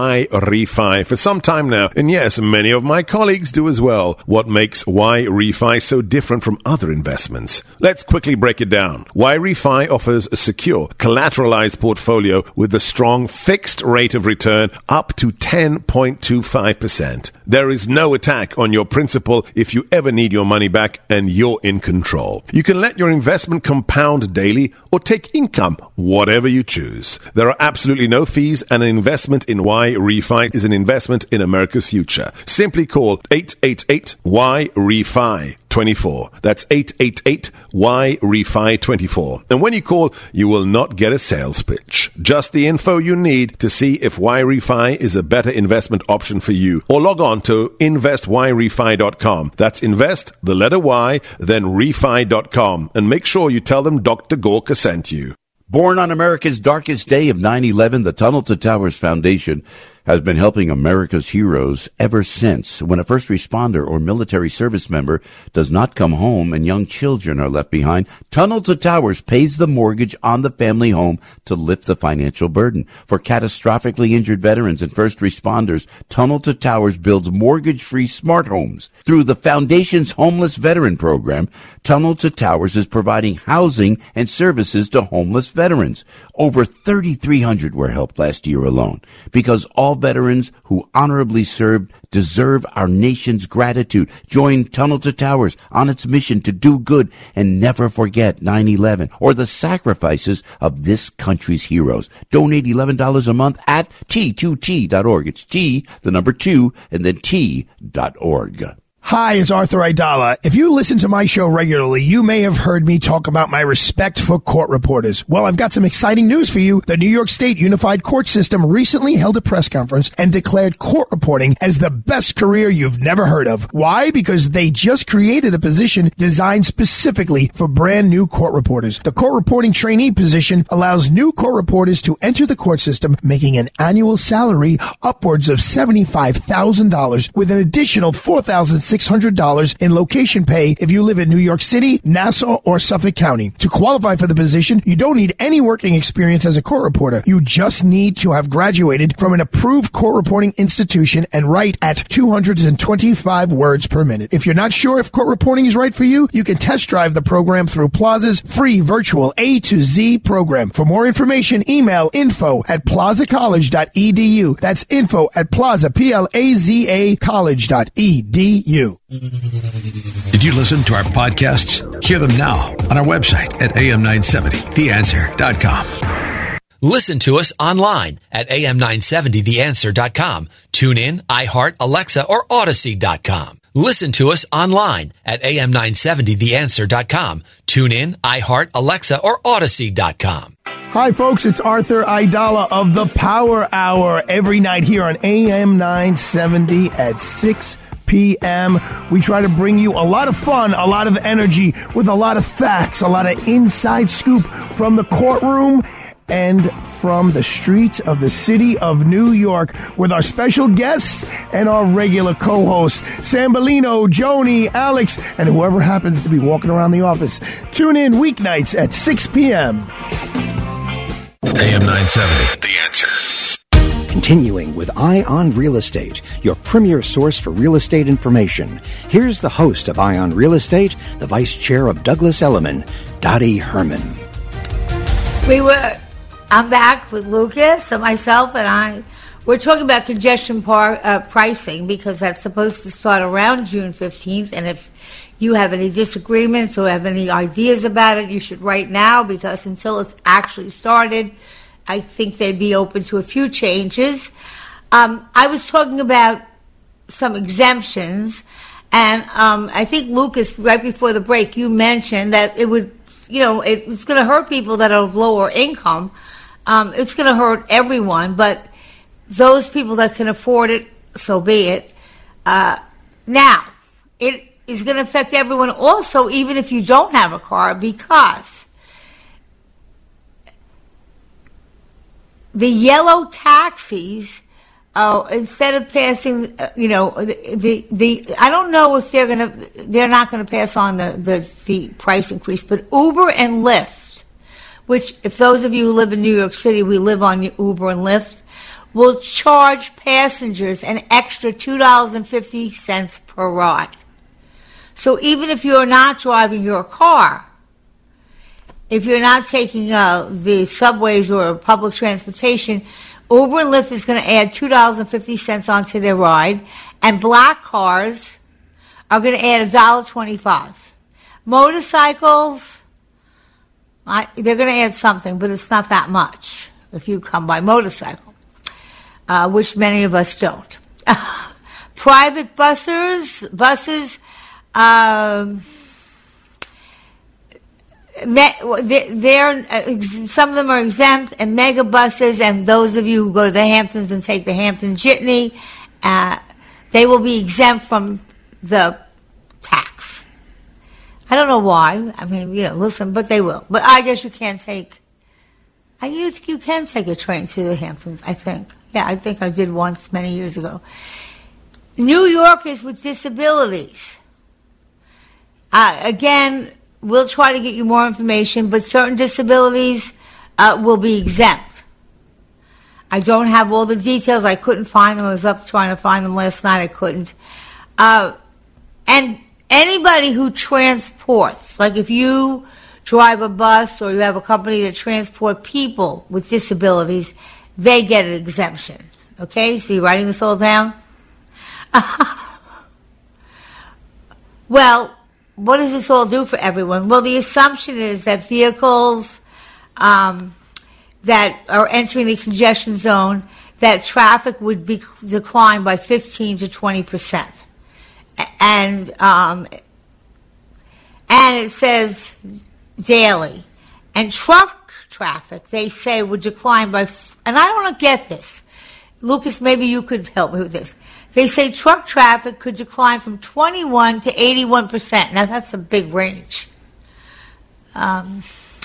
Y-Refi for some time now. And yes, many of my colleagues do as well. What makes Y-Refi so different from other investments? Let's quickly break it down. Y-Refi offers a secure, collateralized portfolio with a strong fixed rate of return up to ten point two five percent. There is no attack on your principal if you ever need your money back, and you're in control. You can let your investment compound daily or take income, whatever you choose. There are absolutely no fees, and an investment in Y-Refi is an investment in America's future. Simply call eight eight eight Y R E F I twenty-four. That's eight eight eight Y R E F I twenty-four. And when you call, you will not get a sales pitch. Just the info you need to see if Y-Refi is a better investment option for you. Or log on to invest y refi dot com. That's invest, the letter Y, then refi dot com. And make sure you tell them Doctor Gorka sent you. Born on America's darkest day of nine eleven, the Tunnel to Towers Foundation has been helping America's heroes ever since. When a first responder or military service member does not come home and young children are left behind, Tunnel to Towers pays the mortgage on the family home to lift the financial burden. For catastrophically injured veterans and first responders, Tunnel to Towers builds mortgage-free smart homes. Through the Foundation's Homeless Veteran Program, Tunnel to Towers is providing housing and services to homeless veterans. Over thirty-three hundred were helped last year alone, because all veterans who honorably served deserve our nation's gratitude. Join Tunnel to Towers on its mission to do good and never forget nine eleven or the sacrifices of this country's heroes. Donate eleven dollars a month at T two T dot org. It's T, the number two, and then T dot org. Hi, it's Arthur Aidala. If you listen to my show regularly, you may have heard me talk about my respect for court reporters. Well, I've got some exciting news for you. The New York State Unified Court System recently held a press conference and declared court reporting as the best career you've never heard of. Why? Because they just created a position designed specifically for brand new court reporters. The court reporting trainee position allows new court reporters to enter the court system, making an annual salary upwards of seventy-five thousand dollars with an additional four thousand six hundred dollars in location pay if you live in New York City, Nassau, or Suffolk County. To qualify for the position, you don't need any working experience as a court reporter. You just need to have graduated from an approved court reporting institution and write at two hundred twenty-five words per minute. If you're not sure if court reporting is right for you, you can test drive the program through Plaza's free virtual A to Z program. For more information, email info at plaza college dot e d u. That's info at plaza, P L A Z A, college dot e d u. Did you listen to our podcasts? Hear them now on our website at A M nine seventy the answer dot com. Listen to us online at A M nine seventy the answer dot com. Tune in, iHeart, Alexa, or Odyssey dot com. Listen to us online at A M nine seventy the answer dot com. Tune in, iHeart, Alexa, or Odyssey dot com. Hi, folks. It's Arthur Aidala of the Power Hour every night here on A M nine seventy at six p.m. We try to bring you a lot of fun, a lot of energy, with a lot of facts, a lot of inside scoop from the courtroom and from the streets of the city of New York with our special guests and our regular co-hosts, Sam Bellino, Joni, Alex, and whoever happens to be walking around the office. Tune in weeknights at six p.m. A M nine seventy, The Answer. Continuing with Eye on Real Estate, your premier source for real estate information. Here's the host of Eye on Real Estate, the vice chair of Douglas Elliman, Dottie Herman. We were, I'm back with Lucas and myself, and I, we're talking about congestion par, uh, pricing, because that's supposed to start around June fifteenth, and if you have any disagreements or have any ideas about it, you should write now, because until it's actually started, I think they'd be open to a few changes. Um, I was talking about some exemptions, and um, I think, Lucas, right before the break, you mentioned that it would, you know, it's going to hurt people that are of lower income. Um, it's going to hurt everyone, but those people that can afford it, so be it. Uh, now, it is going to affect everyone also, even if you don't have a car, because the yellow taxis, uh, instead of passing, uh, you know, the, the the I don't know if they're gonna they're not gonna pass on the, the the price increase, but Uber and Lyft, which if those of you who live in New York City, we live on Uber and Lyft, will charge passengers an extra two dollars and fifty cents per ride. So even if you're not driving your car, if you're not taking uh, the subways or public transportation, Uber and Lyft is going to add two dollars and fifty cents onto their ride, and black cars are going to add one dollar and twenty-five cents. Motorcycles, I, they're going to add something, but it's not that much if you come by motorcycle, uh, which many of us don't. Private buses, buses, um, they're, some of them are exempt, and mega buses, and those of you who go to the Hamptons and take the Hampton Jitney, uh, they will be exempt from the tax. I don't know why. I mean, you know, listen, but they will. But I guess you can't take, I guess you can take a train to the Hamptons, I think. Yeah, I think I did once many years ago. New Yorkers with disabilities. Uh, again, we'll try to get you more information, but certain disabilities uh, will be exempt. I don't have all the details. I couldn't find them. I was up trying to find them last night. I couldn't. Uh, and anybody who transports, like if you drive a bus or you have a company that transport people with disabilities, they get an exemption. Okay? So you're writing this all down? Well, what does this all do for everyone? Well, the assumption is that vehicles um, that are entering the congestion zone, that traffic would be declined by fifteen to twenty percent. And, um, and it says daily. And truck traffic, they say, would decline by, and I don't get this. Lucas, maybe you could help me with this. They say truck traffic could decline from twenty-one to eighty-one percent. Now, that's a big range. Um,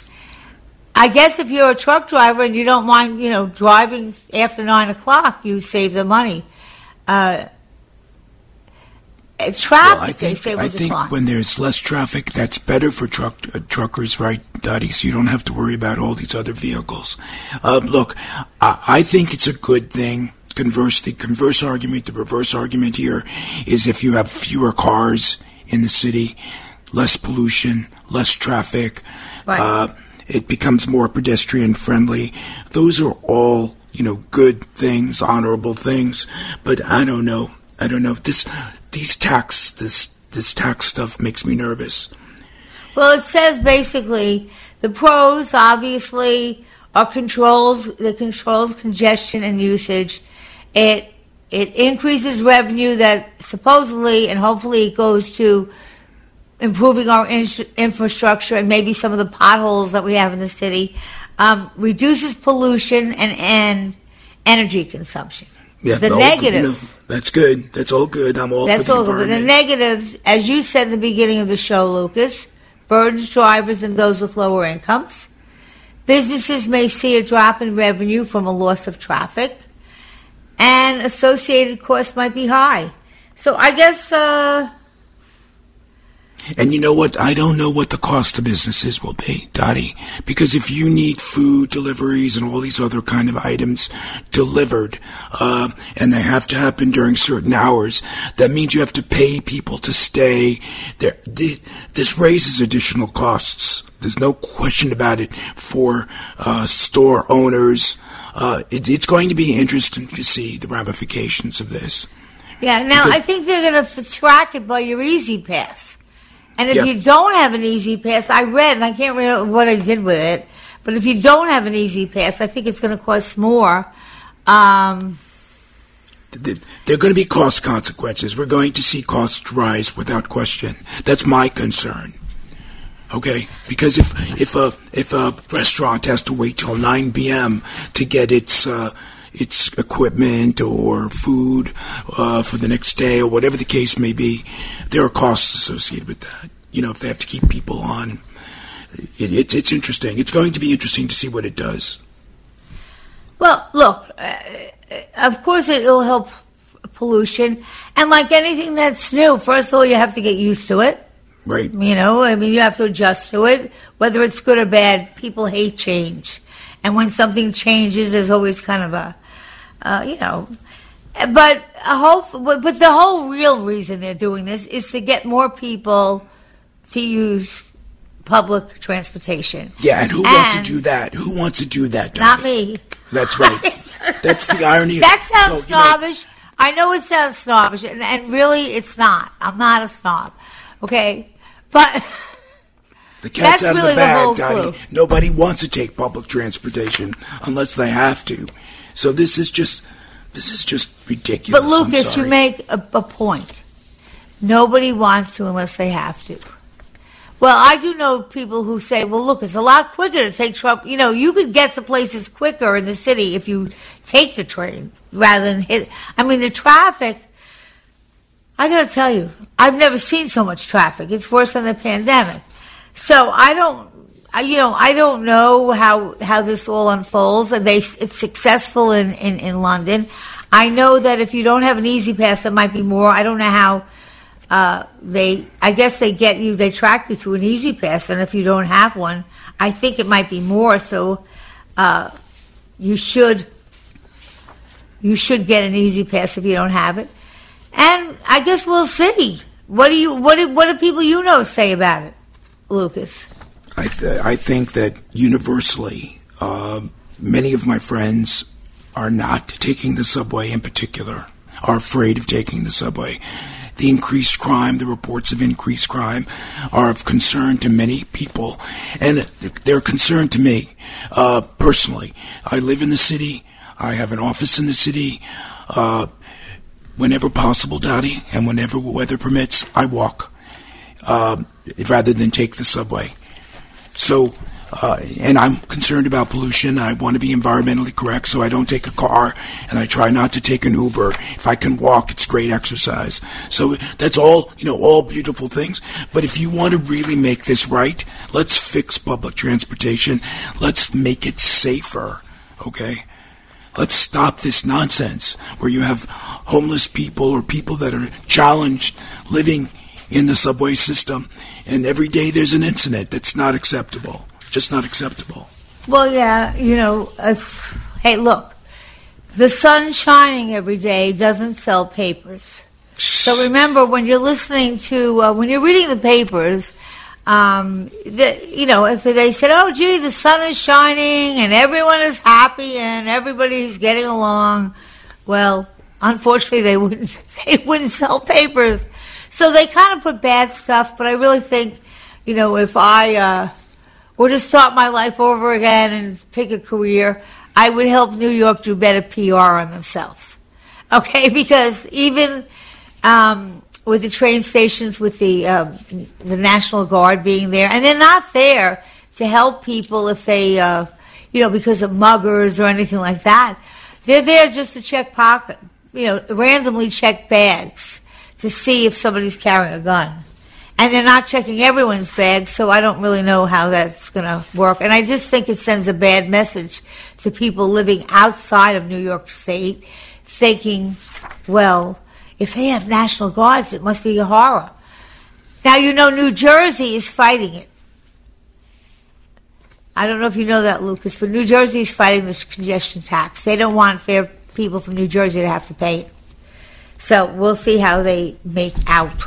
I guess if you're a truck driver and you don't mind, you know, driving after nine o'clock, you save the money. Uh, traffic, well, I think, they say, will I decline. think when there's less traffic, that's better for truck uh, truckers, right, Dottie? So you don't have to worry about all these other vehicles. Uh, look, I, I think it's a good thing. Converse, the converse argument, the reverse argument here is if you have fewer cars in the city, less pollution, less traffic, right. uh, it becomes more pedestrian friendly. Those are all, you know, good things, honorable things. But I don't know. I don't know. This, these tax, this, this tax stuff makes me nervous. Well, it says basically the pros, obviously, are controls. The controls congestion and usage. It it increases revenue that supposedly and hopefully goes to improving our in- infrastructure and maybe some of the potholes that we have in the city. Um, reduces pollution and, and energy consumption. Yeah, the all, negatives. You know, that's good. That's all good. I'm all that's for the all good. The negatives, as you said in the beginning of the show, Lucas, burdens drivers and those with lower incomes. Businesses may see a drop in revenue from a loss of traffic. And associated costs might be high. So I guess... Uh, and you know what? I don't know what the cost to businesses will be, Dottie. Because if you need food deliveries and all these other kind of items delivered, uh, and they have to happen during certain hours, that means you have to pay people to stay there. This raises additional costs. There's no question about it for uh, store owners. Uh, it, it's going to be interesting to see the ramifications of this. Yeah, now because I think they're going to track it by your Easy Pass. And if yep. you don't have an Easy Pass, I read, and I can't remember what I did with it, but if you don't have an Easy Pass, I think it's going to cost more. Um, there are going to be cost consequences. We're going to see costs rise without question. That's my concern. Okay, because if if a if a restaurant has to wait till nine p.m. to get its uh, its equipment or food uh, for the next day or whatever the case may be, there are costs associated with that. You know, if they have to keep people on, it, it's it's interesting. It's going to be interesting to see what it does. Well, look, uh, of course it will help pollution, and like anything that's new, first of all, you have to get used to it. Right. You know, I mean, you have to adjust to it. Whether it's good or bad, people hate change. And when something changes, there's always kind of a, uh, you know, but a whole, but the whole real reason they're doing this is to get more people to use public transportation. Yeah, and who and wants to do that? Who wants to do that, Donnie? Not me. That's right. That's the irony. That sounds so, snobbish. You know, I know it sounds snobbish, and, and really it's not. I'm not a snob, okay? But the cat's that's out really of the bag, the whole Donnie. clue. Nobody wants to take public transportation unless they have to. So this is just, this is just ridiculous. But Lucas, you make a, a point. Nobody wants to unless they have to. Well, I do know people who say, well, look, it's a lot quicker to take Trump. You know, you could get to places quicker in the city if you take the train rather than hit. I mean, the traffic, I got to tell you, I've never seen so much traffic. It's worse than the pandemic. So I don't, I, you know, I don't know how, how this all unfolds. And they, it's successful in, in, in London. I know that if you don't have an Easy Pass, there might be more. I don't know how. Uh, they, I guess they get you, they track you to an Easy Pass, and if you don't have one, I think it might be more. So, uh, you should, you should get an Easy Pass if you don't have it. And I guess we'll see. What do you, what do, what do people you know say about it, Lucas? I, th- I think that universally, uh, many of my friends are not taking the subway in particular, are afraid of taking the subway. The increased crime, the reports of increased crime are of concern to many people, and they're a concern to me uh, personally. I live in the city. I have an office in the city. Uh, whenever possible, Dottie, and whenever weather permits, I walk uh, rather than take the subway. So, uh, and I'm concerned about pollution. I want to be environmentally correct, so I don't take a car, and I try not to take an Uber. If I can walk, it's great exercise. So that's all, you know, all beautiful things. But if you want to really make this right, let's fix public transportation. Let's make it safer, okay? Let's stop this nonsense where you have homeless people or people that are challenged living in the subway system, and every day there's an incident that's not acceptable. Just not acceptable. Well, yeah, you know, uh, hey, look, the sun shining every day doesn't sell papers. So remember, when you're listening to, uh, when you're reading the papers, um, the, you know, if they said, oh, gee, the sun is shining and everyone is happy and everybody's getting along, well, unfortunately, they wouldn't, they wouldn't sell papers. So they kind of put bad stuff, but I really think, you know, if I, uh, or to start my life over again and pick a career, I would help New York do better P R on themselves. Okay, because even um, with the train stations, with the um, the National Guard being there, and they're not there to help people if they, uh, you know, because of muggers or anything like that. They're there just to check pocket, you know, randomly check bags to see if somebody's carrying a gun. And they're not checking everyone's bags, so I don't really know how that's going to work. And I just think it sends a bad message to people living outside of New York State, thinking, well, if they have National Guards, it must be a horror. Now, you know, New Jersey is fighting it. I don't know if you know that, Lucas, but New Jersey is fighting this congestion tax. They don't want their people from New Jersey to have to pay it. So we'll see how they make out.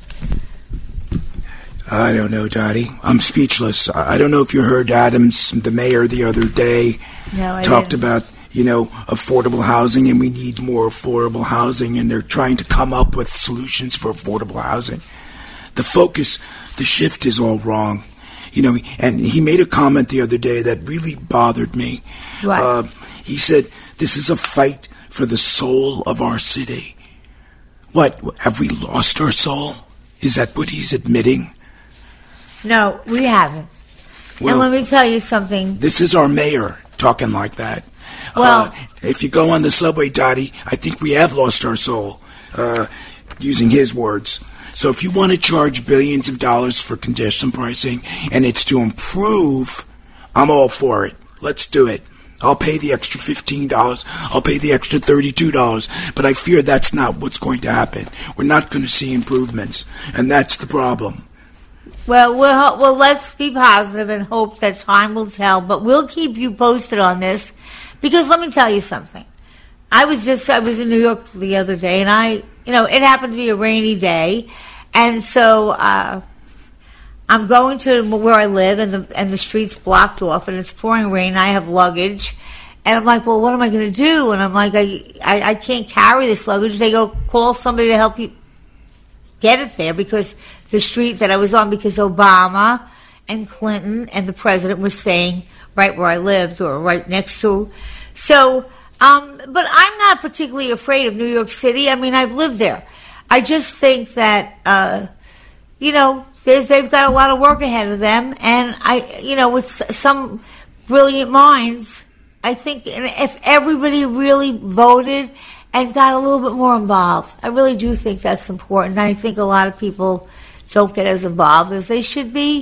I don't know, Dottie. I'm speechless. I don't know if you heard Adams, the mayor, the other day, no, I talked didn't. about, you know, affordable housing, and we need more affordable housing, and they're trying to come up with solutions for affordable housing. The focus, the shift is all wrong. You know, and he made a comment the other day that really bothered me. What? Uh, he said, this is a fight for the soul of our city. What? Have we lost our soul? Is that what he's admitting? No, we haven't. Well, and let me tell you something. This is our mayor talking like that. Well, uh, if you go on the subway, Dottie, I think we have lost our soul, uh, using his words. So if you want to charge billions of dollars for congestion pricing and it's to improve, I'm all for it. Let's do it. I'll pay the extra fifteen dollars. I'll pay the extra thirty-two dollars. But I fear that's not what's going to happen. We're not going to see improvements. And that's the problem. Well, well, well, let's be positive and hope that time will tell. But we'll keep you posted on this, because let me tell you something. I was just I was in New York the other day, and I, you know, it happened to be a rainy day, and so uh, I'm going to where I live, and the and the street's blocked off, and it's pouring rain. I have luggage, and I'm like, well, what am I going to do? And I'm like, I, I I can't carry this luggage. They go, call somebody to help you get it there, because the street that I was on, because Obama and Clinton and the president were staying right where I lived, or right next to. So, um, but I'm not particularly afraid of New York City. I mean, I've lived there. I just think that, uh, you know, they've got a lot of work ahead of them. And I, you know, with some brilliant minds, I think if everybody really voted and got a little bit more involved, I really do think that's important. I think a lot of people don't get as involved as they should be.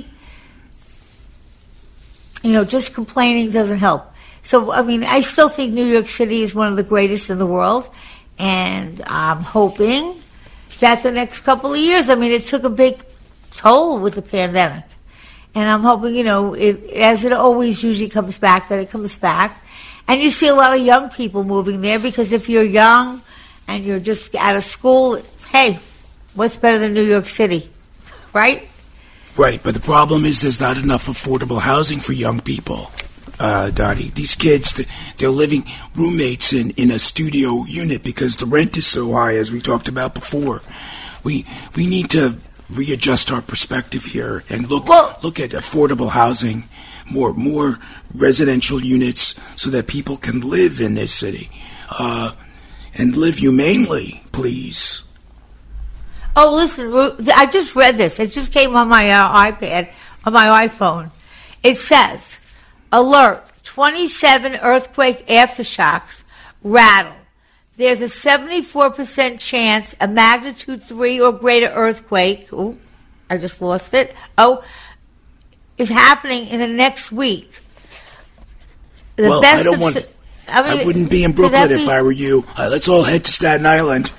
You know, just complaining doesn't help. So, I mean, I still think New York City is one of the greatest in the world, and I'm hoping that the next couple of years, I mean, it took a big toll with the pandemic, and I'm hoping, you know, it, as it always usually comes back, that it comes back. And you see a lot of young people moving there, because if you're young and you're just out of school, hey, what's better than New York City, right? Right, but the problem is there's not enough affordable housing for young people, uh, Dottie. These kids, they're living roommates in, in a studio unit because the rent is so high, as we talked about before. We we need to readjust our perspective here and look well, look at affordable housing, more more residential units, so that people can live in this city, uh, and live humanely, please. Oh, listen, I just read this. It just came on my uh, iPad, on my iPhone. It says, alert, twenty-seven earthquake aftershocks rattle. There's a seventy-four percent chance a magnitude three or greater earthquake, ooh, I just lost it, oh, is happening in the next week. The well, best I don't of, want, I, mean, I wouldn't be in Brooklyn if be, I were you. Uh, let's all head to Staten Island.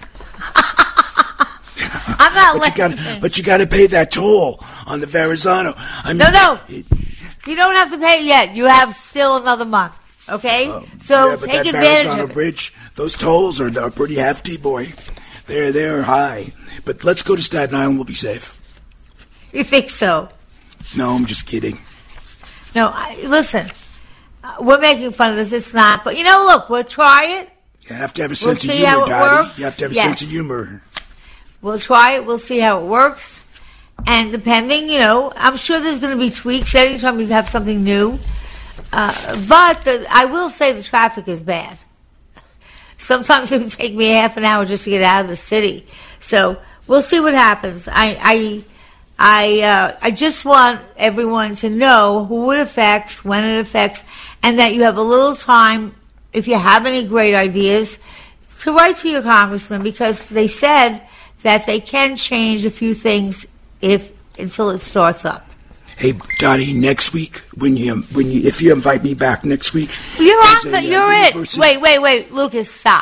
I'm not but you got, but you got to pay that toll on the Verrazano. I mean, no, no, it, you don't have to pay it yet. You have still another month. Okay, uh, so yeah, but take that advantage Verrazano of it. Bridge, those tolls are, are pretty hefty, boy. They're they're high. But let's go to Staten Island. We'll be safe. You think so? No, I'm just kidding. No, I, listen. Uh, we're making fun of this. It's not. But you know, look, we'll try it. You have to have a we'll sense of humor, Dottie. You have to have a yes. sense of humor. We'll try it. We'll see how it works. And depending, you know, I'm sure there's going to be tweaks anytime you have something new. Uh, but the, I will say the traffic is bad. Sometimes it would take me half an hour just to get out of the city. So we'll see what happens. I I I, uh, I just want everyone to know who it affects, when it affects, and that you have a little time, if you have any great ideas, to write to your congressman, because they said that they can change a few things if until it starts up. Hey, Dottie, next week when you when you if you invite me back next week, you're on. A, you're uh, it. Wait, wait, wait, Lucas, stop.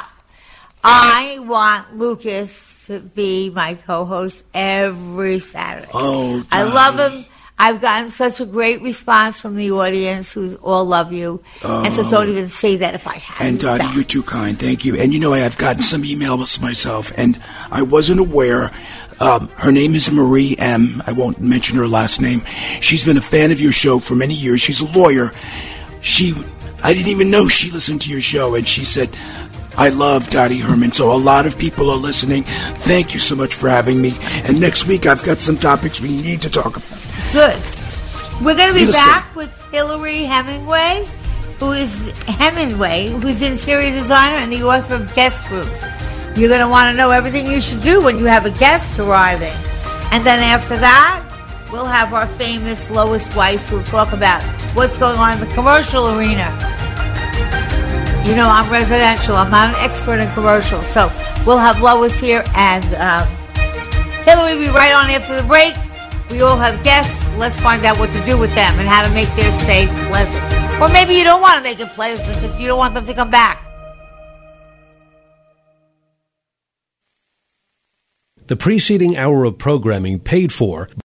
I want Lucas to be my co-host every Saturday. Oh, Dottie. I love him. I've gotten such a great response from the audience, who all love you. Oh. And so don't even say that if I haven't. And Dottie, you're too kind. Thank you. And you know, I've gotten some emails myself, and I wasn't aware. Um, her name is Marie M. I won't mention her last name. She's been a fan of your show for many years. She's a lawyer. She, I didn't even know she listened to your show, and she said, I love Dottie Herman. So a lot of people are listening. Thank you so much for having me. And next week, I've got some topics we need to talk about. Good. We're going to be back with Hillary Hemingway, who is Hemingway, who's interior designer and the author of Guest Rooms. You're going to want to know everything you should do when you have a guest arriving. And then after that, we'll have our famous Lois Weiss, who will talk about what's going on in the commercial arena. You know, I'm residential. I'm not an expert in commercials. So we'll have Lois here, and um, Hillary will be right on after the break. We all have guests. Let's find out what to do with them and how to make their stay pleasant. Or maybe you don't want to make it pleasant because you don't want them to come back. The preceding hour of programming paid for